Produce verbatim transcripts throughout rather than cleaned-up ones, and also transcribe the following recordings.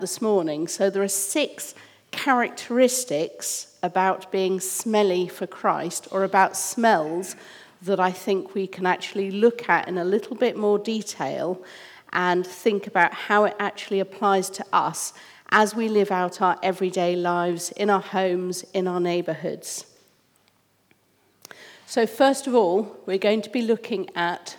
this morning. So there are six characteristics about being smelly for Christ, or about smells, that I think we can actually look at in a little bit more detail and think about how it actually applies to us as we live out our everyday lives in our homes, in our neighbourhoods. So first of all, we're going to be looking at,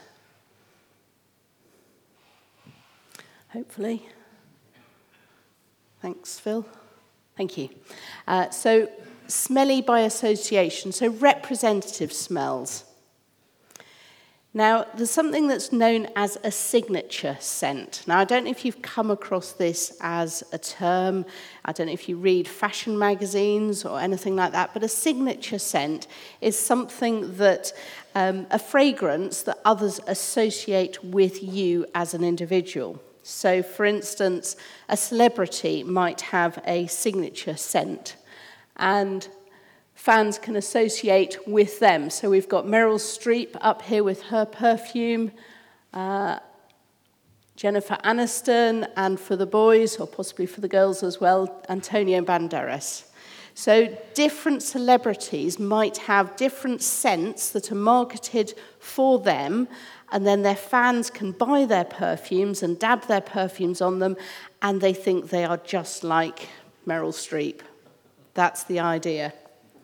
hopefully, thanks Phil, thank you. Uh, so smelly by association, so representative smells. Now, there's something that's known as a signature scent. Now, I don't know if you've come across this as a term. I don't know if you read fashion magazines or anything like that, but a signature scent is something that, um, a fragrance that others associate with you as an individual. So, for instance, a celebrity might have a signature scent, and fans can associate with them. So we've got Meryl Streep up here with her perfume, uh, Jennifer Aniston, and for the boys, or possibly for the girls as well, Antonio Banderas. So different celebrities might have different scents that are marketed for them, and then their fans can buy their perfumes and dab their perfumes on them, and they think they are just like Meryl Streep. That's the idea.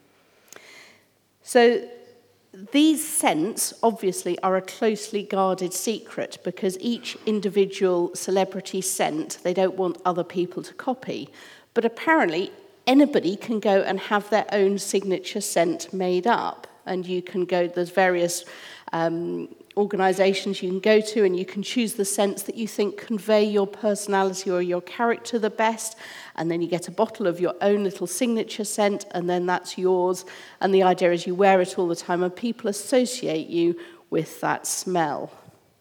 So these scents, obviously, are a closely guarded secret, because each individual celebrity scent, they don't want other people to copy. But apparently, anybody can go and have their own signature scent made up. And you can go, there's various um, organisations you can go to, and you can choose the scents that you think convey your personality or your character the best. And then you get a bottle of your own little signature scent, and then that's yours. And the idea is you wear it all the time, and people associate you with that smell.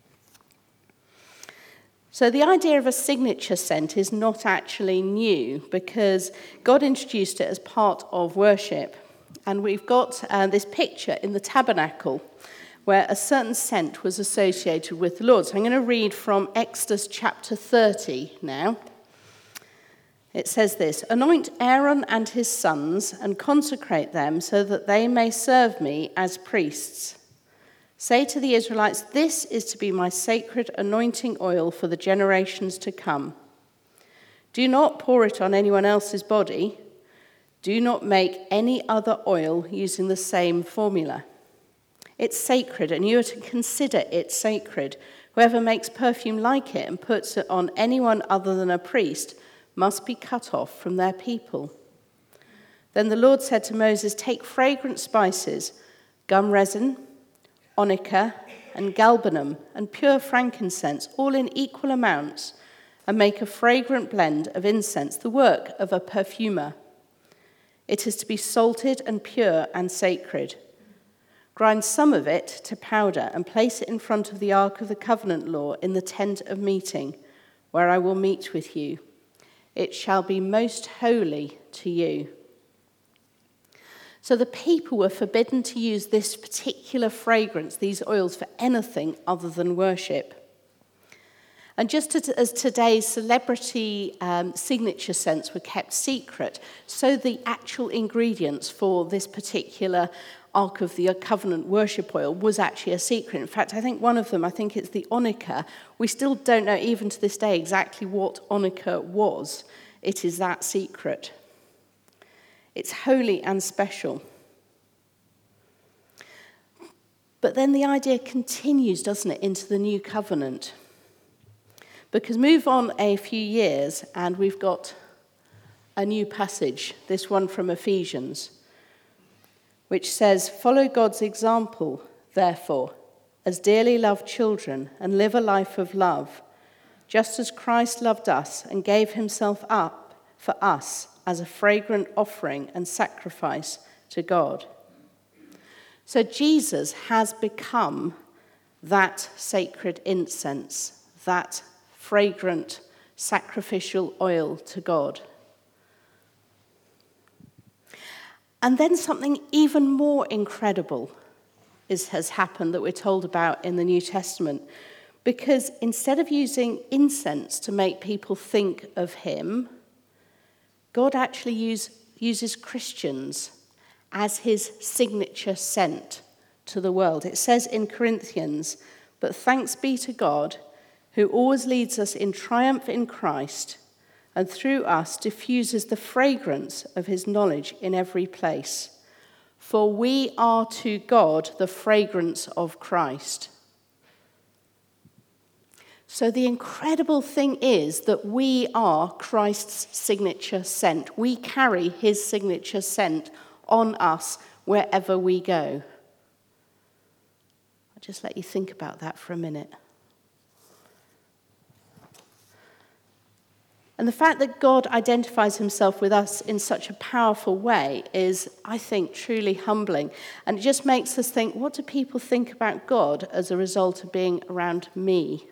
So the idea of a signature scent is not actually new, because God introduced it as part of worship. And we've got uh, this picture in the tabernacle where a certain scent was associated with the Lord. So I'm going to read from Exodus chapter thirty now. It says this: "Anoint Aaron and his sons and consecrate them so that they may serve me as priests. Say to the Israelites, this is to be my sacred anointing oil for the generations to come. Do not pour it on anyone else's body. Do not make any other oil using the same formula. It's sacred, and you are to consider it sacred. Whoever makes perfume like it and puts it on anyone other than a priest must be cut off from their people." Then the Lord said to Moses, "Take fragrant spices, gum resin, onycha, and galbanum, and pure frankincense, all in equal amounts, and make a fragrant blend of incense, the work of a perfumer. It is to be salted and pure and sacred. Grind some of it to powder and place it in front of the Ark of the Covenant law in the tent of meeting, where I will meet with you. It shall be most holy to you." So the people were forbidden to use this particular fragrance, these oils, for anything other than worship. And just as today's celebrity um, signature scents were kept secret, so the actual ingredients for this particular Ark of the Covenant worship oil was actually a secret. In fact, I think one of them, I think it's the onycha. We still don't know, even to this day, exactly what onycha was. It is that secret. It's holy and special. But then the idea continues, doesn't it, into the new covenant. Because move on a few years, and we've got a new passage, this one from Ephesians, which says, "Follow God's example, therefore, as dearly loved children, and live a life of love, just as Christ loved us and gave himself up for us as a fragrant offering and sacrifice to God." So Jesus has become that sacred incense, that fragrant sacrificial oil to God. And then something even more incredible is, has happened that we're told about in the New Testament, Because instead of using incense to make people think of him, God actually use, uses Christians as his signature scent to the world. It says in Corinthians, "But thanks be to God, who always leads us in triumph in Christ, and through us diffuses the fragrance of his knowledge in every place. For we are to God the fragrance of Christ." So the incredible thing is that we are Christ's signature scent. We carry his signature scent on us wherever we go. I'll just let you think about that for a minute. And the fact that God identifies himself with us in such a powerful way is, I think, truly humbling. And it just makes us think, what do people think about God as a result of being around me?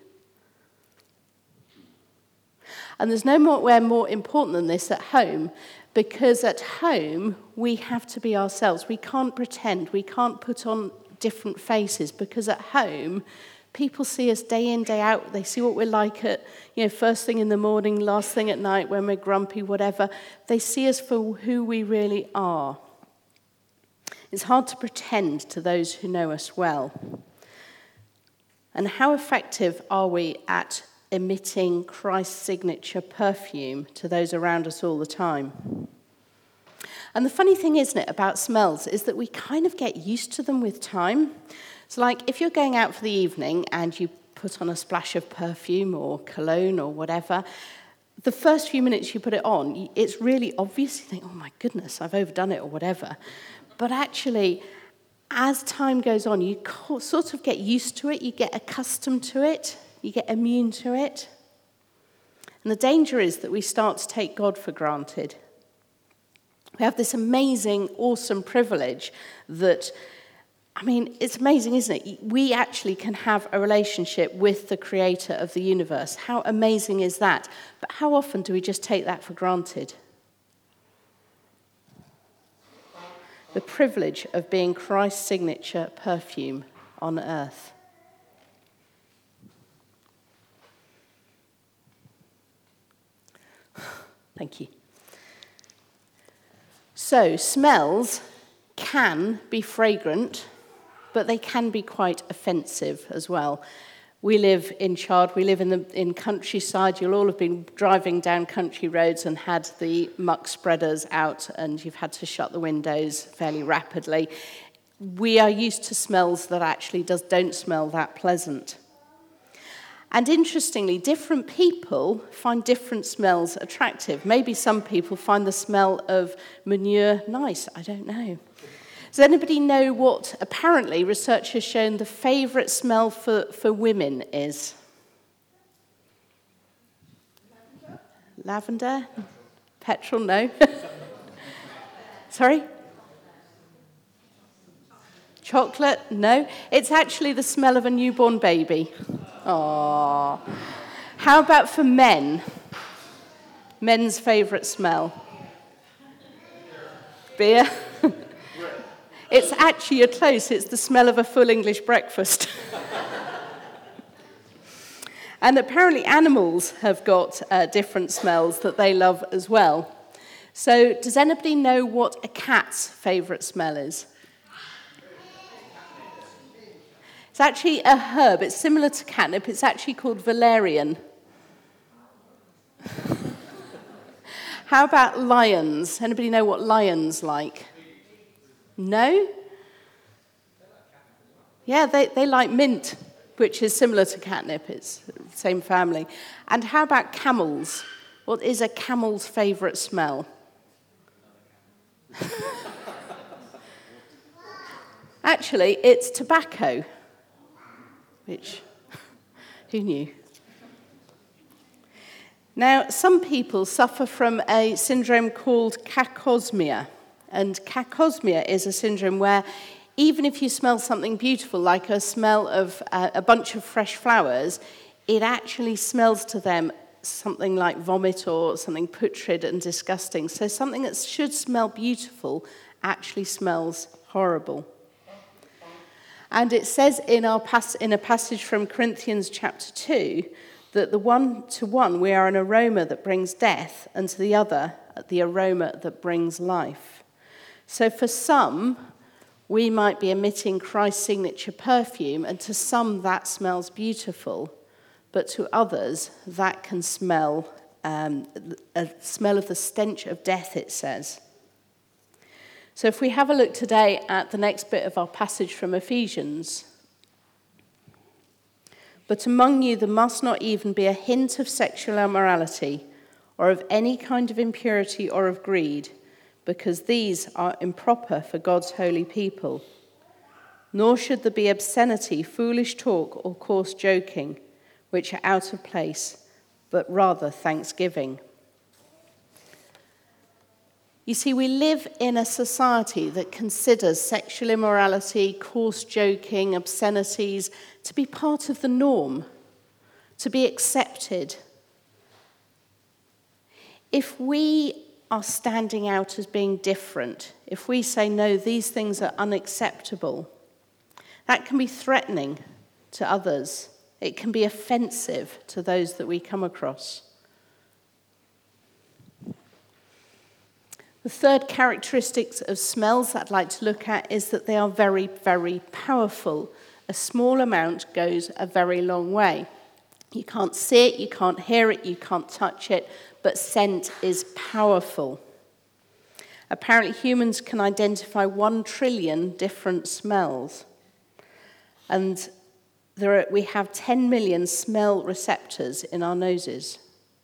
And there's nowhere more important than this at home, because at home we have to be ourselves. We can't pretend. We can't put on different faces, because at home people see us day in, day out. They see what we're like at, you know, first thing in the morning, last thing at night, when we're grumpy, whatever. They see us for who we really are. It's hard to pretend to those who know us well. And how effective are we at emitting Christ's signature perfume to those around us all the time? And the funny thing, isn't it, about smells is that we kind of get used to them with time. So like if you're going out for the evening and you put on a splash of perfume or cologne or whatever, the first few minutes you put it on, it's really obvious. You think, oh my goodness, I've overdone it or whatever. But actually, as time goes on, you sort of get used to it, you get accustomed to it, you get immune to it. And the danger is that we start to take God for granted. We have this amazing, awesome privilege that, I mean, it's amazing, isn't it? We actually can have a relationship with the creator of the universe. How amazing is that? But how often do we just take that for granted? The privilege of being Christ's signature perfume on earth. Thank you. So, smells can be fragrant, but they can be quite offensive as well. We live in Chard, we live in the in countryside. You'll all have been driving down country roads and had the muck spreaders out, and you've had to shut the windows fairly rapidly. We are used to smells that actually does, don't smell that pleasant. And interestingly, different people find different smells attractive. Maybe some people find the smell of manure nice. I don't know. Does anybody know what, apparently, research has shown the favourite smell for, for women is? Lavender? Lavender? Petrol, no. Sorry? Chocolate? No. It's actually the smell of a newborn baby. Aww. How about for men? Men's favourite smell? Beer? It's actually, you're close, it's the smell of a full English breakfast. And apparently animals have got uh, different smells that they love as well. So does anybody know what a cat's favourite smell is? It's actually a herb. It's similar to catnip. It's actually called valerian. How about lions? Anybody know what lions like? No? Yeah, they, they like mint, which is similar to catnip. It's the same family. And how about camels? What is a camel's favourite smell? Actually, it's tobacco. Which, who knew? Now, some people suffer from a syndrome called cacosmia. And cacosmia is a syndrome where even if you smell something beautiful, like a smell of uh, a bunch of fresh flowers, it actually smells to them something like vomit or something putrid and disgusting. So something that should smell beautiful actually smells horrible. And it says in our pas- in a passage from Corinthians chapter two that the one to one we are an aroma that brings death, and to the other the aroma that brings life. So for some, we might be emitting Christ's signature perfume, and to some that smells beautiful, but to others that can smell um, a smell of the stench of death, it says. So if we have a look today at the next bit of our passage from Ephesians. But among you there must not even be a hint of sexual immorality, or of any kind of impurity or of greed, because these are improper for God's holy people. Nor should there be obscenity, foolish talk, or coarse joking, which are out of place, but rather thanksgiving. You see, we live in a society that considers sexual immorality, coarse joking, obscenities to be part of the norm, to be accepted. If we are standing out as being different, if we say, no, these things are unacceptable, that can be threatening to others. It can be offensive to those that we come across. The third characteristic of smells that I'd like to look at is that they are very, very powerful. A small amount goes a very long way. You can't see it, you can't hear it, you can't touch it, but scent is powerful. Apparently humans can identify one trillion different smells. And there are, we have ten million smell receptors in our noses.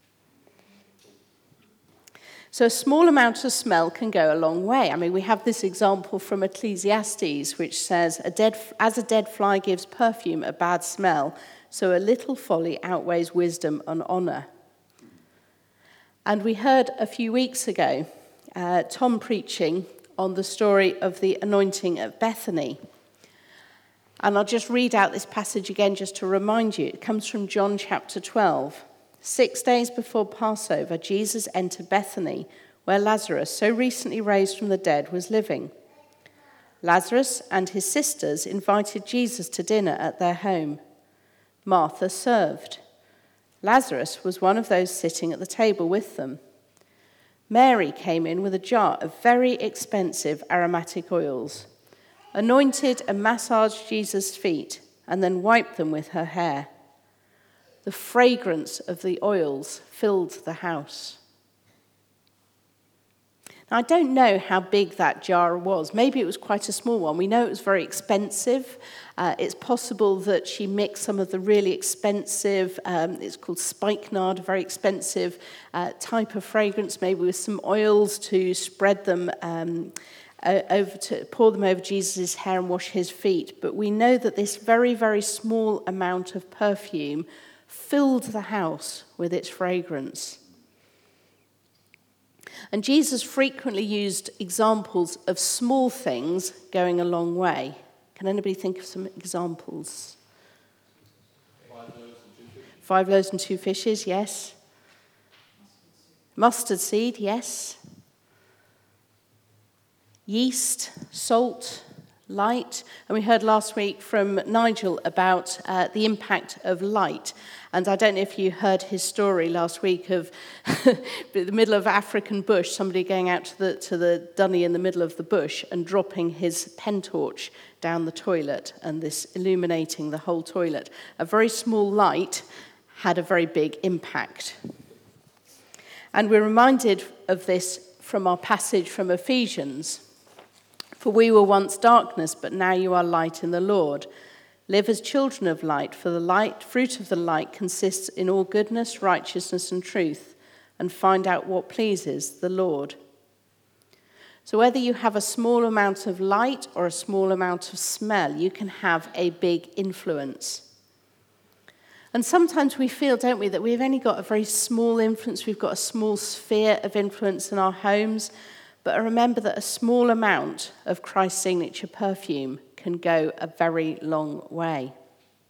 So a small amount of smell can go a long way. I mean, we have this example from Ecclesiastes, which says, a dead, as a dead fly gives perfume a bad smell, so a little folly outweighs wisdom and honor. And we heard a few weeks ago uh, Tom preaching on the story of the anointing at Bethany. And I'll just read out this passage again just to remind you. It comes from John chapter twelve. Six days before Passover, Jesus entered Bethany, where Lazarus, so recently raised from the dead, was living. Lazarus and his sisters invited Jesus to dinner at their home. Martha served. Lazarus was one of those sitting at the table with them. Mary came in with a jar of very expensive aromatic oils, anointed and massaged Jesus' feet, and then wiped them with her hair. The fragrance of the oils filled the house. Now, I don't know how big that jar was. Maybe it was quite a small one. We know it was very expensive. Uh, it's possible that she mixed some of the really expensive, um, it's called spikenard, a very expensive uh, type of fragrance, maybe with some oils to spread them um, uh, over, to pour them over Jesus' hair and wash his feet. But we know that this very, very small amount of perfume filled the house with its fragrance. And Jesus frequently used examples of small things going a long way. Can anybody think of some examples? Five loaves and two fishes. Five loaves and two fishes, yes. Mustard seed, yes. Yeast, salt, light. And we heard last week from Nigel about uh, the impact of light. And I don't know if you heard his story last week of the middle of African bush, somebody going out to the to the dunny in the middle of the bush and dropping his pen torch down the toilet, and this illuminating the whole toilet. A very small light had a very big impact. And we're reminded of this from our passage from Ephesians. For we were once darkness, but now you are light in the Lord. Live as children of light, for the light, fruit of the light consists in all goodness, righteousness, and truth, and find out what pleases the Lord. So whether you have a small amount of light or a small amount of smell, you can have a big influence. And sometimes we feel, don't we, that we've only got a very small influence, we've got a small sphere of influence in our homes, but remember that a small amount of Christ's signature perfume can go a very long way.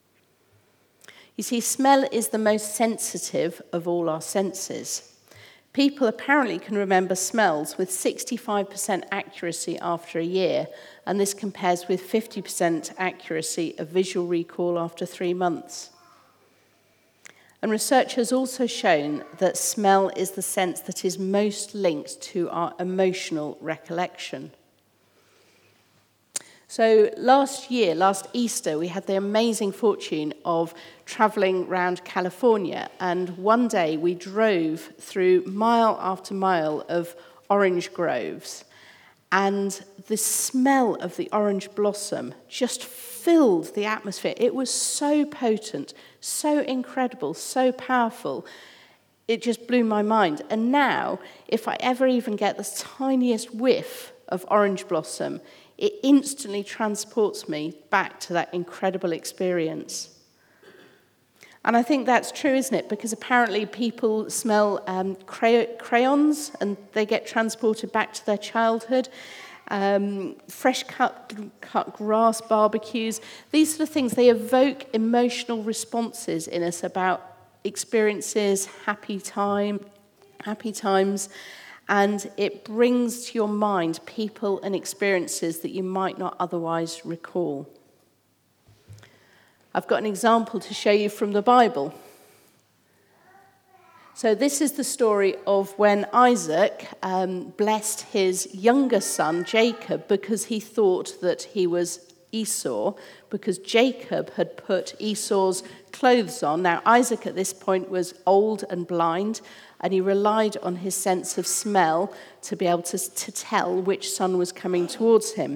You see, smell is the most sensitive of all our senses. People apparently can remember smells with sixty-five percent accuracy after a year, and this compares with fifty percent accuracy of visual recall after three months. And research has also shown that smell is the sense that is most linked to our emotional recollection. So last year, last Easter, we had the amazing fortune of travelling around California, and one day we drove through mile after mile of orange groves, and the smell of the orange blossom just filled the atmosphere. It was so potent, so incredible, so powerful. It just blew my mind. And now, if I ever even get the tiniest whiff of orange blossom, it instantly transports me back to that incredible experience. And I think that's true, isn't it? Because apparently people smell um, cray- crayons and they get transported back to their childhood. Um, fresh cut, cut grass barbecues. These sort of things, they evoke emotional responses in us about experiences, happy time, happy times. And it brings to your mind people and experiences that you might not otherwise recall. I've got an example to show you from the Bible. So this is the story of when Isaac um, blessed his younger son, Jacob, because he thought that he was Esau, because Jacob had put Esau's clothes on. Now, Isaac at this point was old and blind, and he relied on his sense of smell to be able to, to tell which son was coming towards him.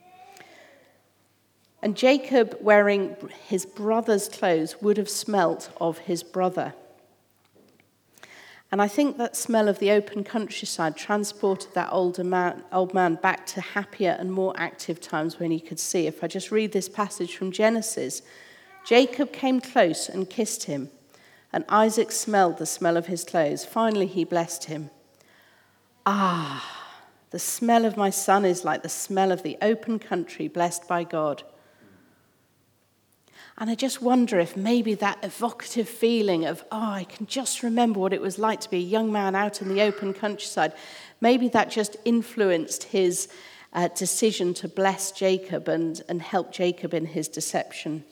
And Jacob, wearing his brother's clothes, would have smelt of his brother. And I think that smell of the open countryside transported that older man, old man back to happier and more active times when he could see. If I just read this passage from Genesis, Jacob came close and kissed him, and Isaac smelled the smell of his clothes. Finally, he blessed him. Ah, the smell of my son is like the smell of the open country blessed by God. And I just wonder if maybe that evocative feeling of, oh, I can just remember what it was like to be a young man out in the open countryside, maybe that just influenced his uh, decision to bless Jacob and, and help Jacob in his deception.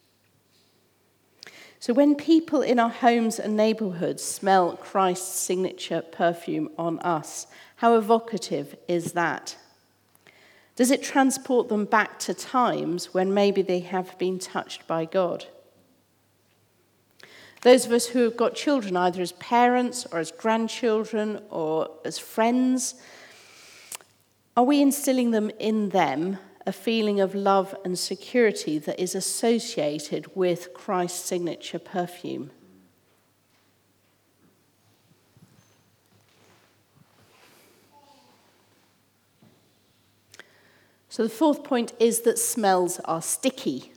So when people in our homes and neighborhoods smell Christ's signature perfume on us, how evocative is that? Does it transport them back to times when maybe they have been touched by God? Those of us who have got children, either as parents or as grandchildren or as friends, are we instilling them in them a feeling of love and security that is associated with Christ's signature perfume? So the fourth point is that smells are sticky.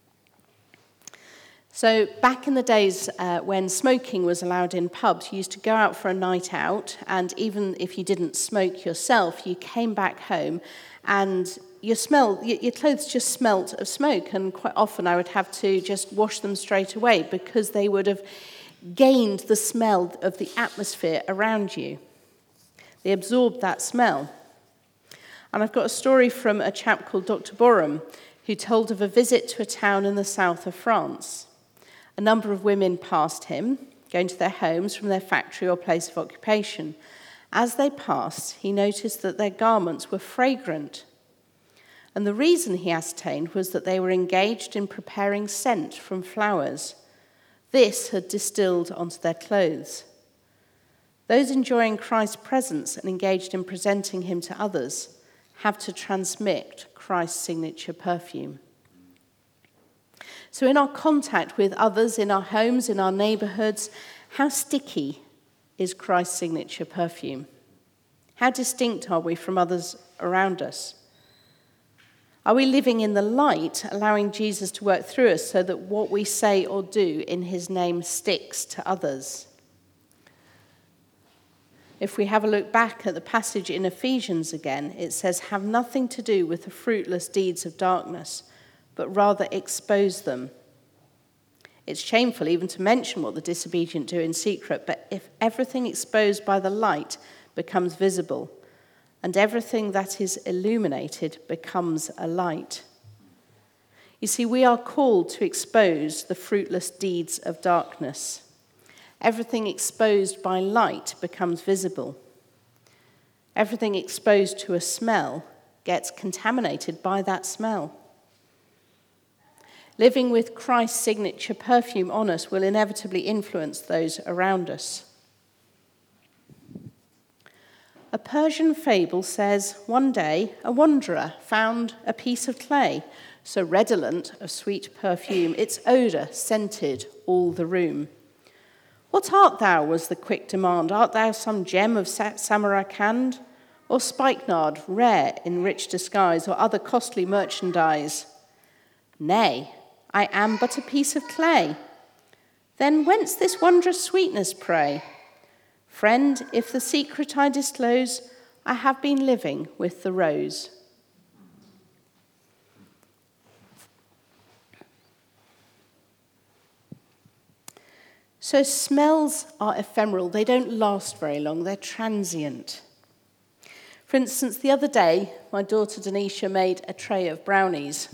So back in the days uh, when smoking was allowed in pubs, you used to go out for a night out, and even if you didn't smoke yourself, you came back home and your smell, your clothes just smelt of smoke, and quite often I would have to just wash them straight away because they would have gained the smell of the atmosphere around you. They absorbed that smell. And I've got a story from a chap called Doctor Borum, who told of a visit to a town in the south of France. A number of women passed him, going to their homes from their factory or place of occupation. As they passed, he noticed that their garments were fragrant. And the reason he ascertained was that they were engaged in preparing scent from flowers. This had distilled onto their clothes. Those enjoying Christ's presence and engaged in presenting him to others have to transmit Christ's signature perfume. So in our contact with others, in our homes, in our neighborhoods, how sticky is Christ's signature perfume? How distinct are we from others around us? Are we living in the light, allowing Jesus to work through us so that what we say or do in his name sticks to others? If we have a look back at the passage in Ephesians again, it says, have nothing to do with the fruitless deeds of darkness, but rather expose them. It's shameful even to mention what the disobedient do in secret, but if everything exposed by the light becomes visible, and everything that is illuminated becomes a light. You see, we are called to expose the fruitless deeds of darkness. Everything exposed by light becomes visible. Everything exposed to a smell gets contaminated by that smell. Living with Christ's signature perfume on us will inevitably influence those around us. A Persian fable says, one day a wanderer found a piece of clay, so redolent of sweet perfume, its odour scented all the room. "What art thou?" was the quick demand. "Art thou some gem of Samarkand, or spikenard, rare in rich disguise, or other costly merchandise?" "Nay, I am but a piece of clay." "Then whence this wondrous sweetness, pray?" "Friend, if the secret I disclose, I have been living with the rose." So smells are ephemeral. They don't last very long. They're transient. For instance, the other day, my daughter Denisha made a tray of brownies.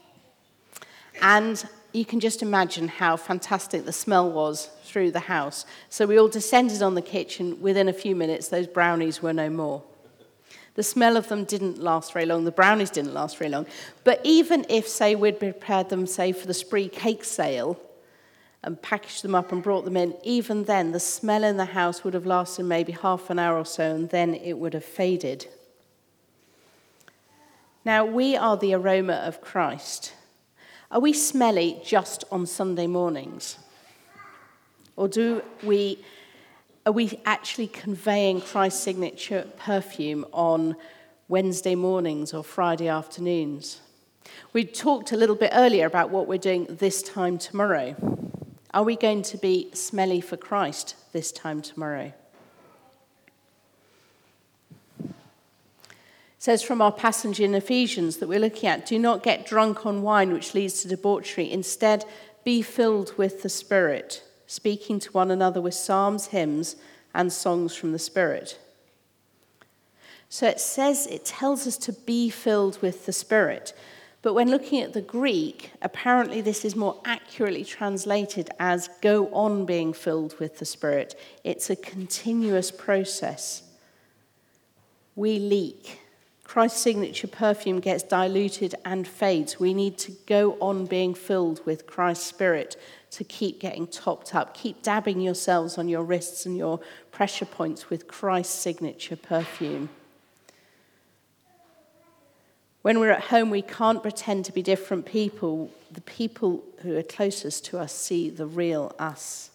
And you can just imagine how fantastic the smell was through the house. So we all descended on the kitchen. Within a few minutes, those brownies were no more. The smell of them didn't last very long. The brownies didn't last very long. But even if, say, we'd prepared them, say, for the spree cake sale, and packaged them up and brought them in, even then the smell in the house would have lasted maybe half an hour or so, and then it would have faded. Now, we are the aroma of Christ. Are we smelly just on Sunday mornings? Or do we, are we actually conveying Christ's signature perfume on Wednesday mornings or Friday afternoons? We talked a little bit earlier about what we're doing this time tomorrow. Are we going to be smelly for Christ this time tomorrow? It says from our passage in Ephesians that we're looking at, "Do not get drunk on wine, which leads to debauchery. Instead, be filled with the Spirit, speaking to one another with psalms, hymns, and songs from the Spirit." So it says, it tells us to be filled with the Spirit. But when looking at the Greek, apparently this is more accurately translated as "go on being filled with the Spirit." It's a continuous process. We leak. Christ's signature perfume gets diluted and fades. We need to go on being filled with Christ's Spirit to keep getting topped up. Keep dabbing yourselves on your wrists and your pressure points with Christ's signature perfume. When we're at home, we can't pretend to be different people. The people who are closest to us see the real us.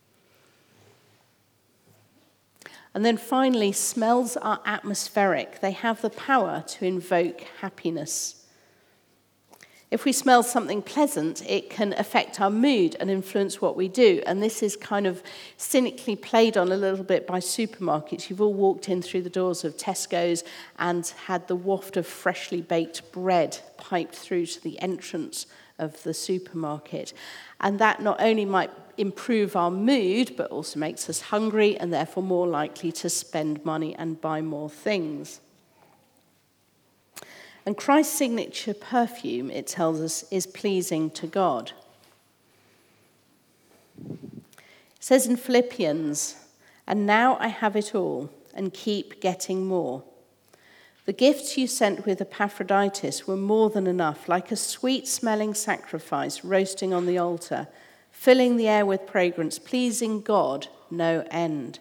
And then finally, smells are atmospheric. They have the power to invoke happiness. If we smell something pleasant, it can affect our mood and influence what we do. And this is kind of cynically played on a little bit by supermarkets. You've all walked in through the doors of Tesco's and had the waft of freshly baked bread piped through to the entrance of the supermarket. And that not only might improve our mood, but also makes us hungry and therefore more likely to spend money and buy more things. And Christ's signature perfume, it tells us, is pleasing to God. It says in Philippians, "And now I have it all and keep getting more. The gifts you sent with Epaphroditus were more than enough, like a sweet-smelling sacrifice roasting on the altar, filling the air with fragrance, pleasing God no end."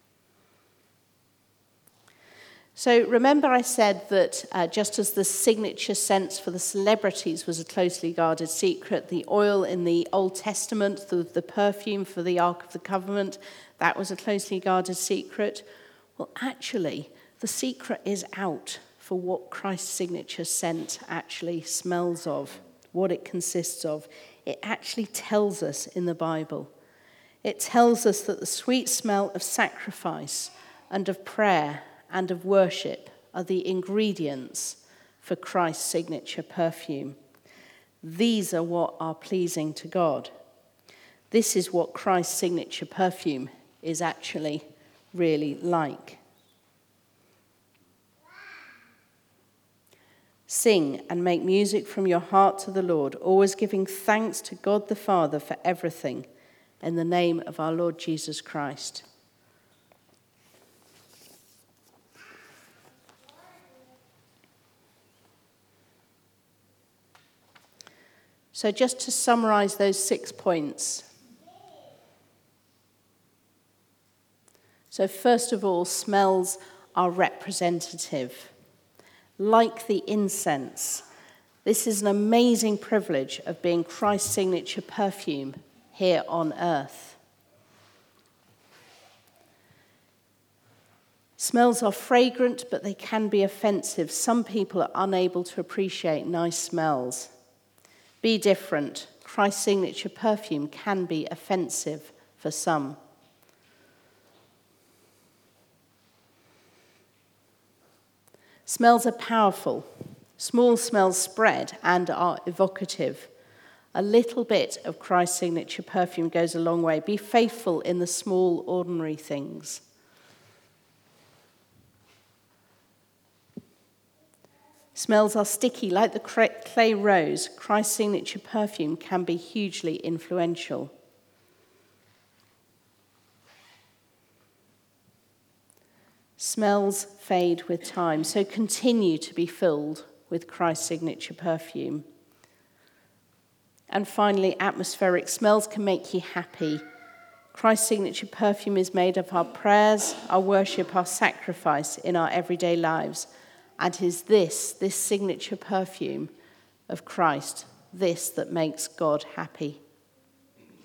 So remember I said that uh, just as the signature scents for the celebrities was a closely guarded secret, the oil in the Old Testament, the, the perfume for the Ark of the Covenant, that was a closely guarded secret. Well, actually, the secret is out for what Christ's signature scent actually smells of, what it consists of. It actually tells us in the Bible. It tells us that the sweet smell of sacrifice and of prayer and of worship are the ingredients for Christ's signature perfume. These are what are pleasing to God. This is what Christ's signature perfume is actually really like. Sing and make music from your heart to the Lord, always giving thanks to God the Father for everything, in the name of our Lord Jesus Christ. So just to summarize those six points. So first of all, smells are representative. Like the incense, this is an amazing privilege of being Christ's signature perfume here on earth. Smells are fragrant, but they can be offensive. Some people are unable to appreciate nice smells. Be different. Christ's signature perfume can be offensive for some. Smells are powerful. Small smells spread and are evocative. A little bit of Christ's signature perfume goes a long way. Be faithful in the small, ordinary things. Smells are sticky. Like the clay rose, Christ's signature perfume can be hugely influential. Smells fade with time, so continue to be filled with Christ's signature perfume. And finally, atmospheric. Smells can make you happy. Christ's signature perfume is made of our prayers, our worship, our sacrifice in our everyday lives. And it is this, this signature perfume of Christ, this that makes God happy.